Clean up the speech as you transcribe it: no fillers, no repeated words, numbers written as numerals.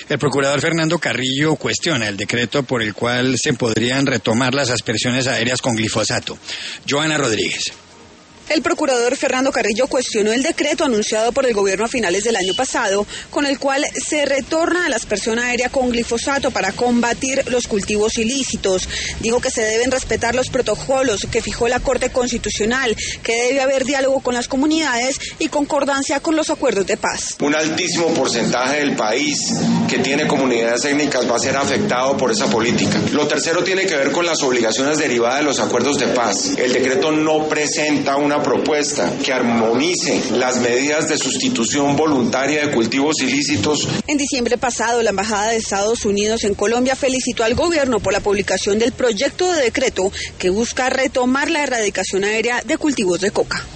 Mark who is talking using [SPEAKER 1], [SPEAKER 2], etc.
[SPEAKER 1] El procurador Fernando Carrillo cuestiona el decreto por el cual se podrían retomar las aspersiones aéreas con glifosato. Joana Rodríguez.
[SPEAKER 2] El procurador Fernando Carrillo cuestionó el decreto anunciado por el gobierno a finales del año pasado, con el cual se retorna a la aspersión aérea con glifosato para combatir los cultivos ilícitos. Dijo que se deben respetar los protocolos que fijó la Corte Constitucional, que debe haber diálogo con las comunidades y concordancia con los acuerdos de paz.
[SPEAKER 3] Un altísimo porcentaje del país que tiene comunidades étnicas va a ser afectado por esa política. Lo tercero tiene que ver con las obligaciones derivadas de los acuerdos de paz. El decreto no presenta una propuesta que armonice las medidas de sustitución voluntaria de cultivos ilícitos.
[SPEAKER 2] En diciembre pasado, la Embajada de Estados Unidos en Colombia felicitó al gobierno por la publicación del proyecto de decreto que busca retomar la erradicación aérea de cultivos de coca.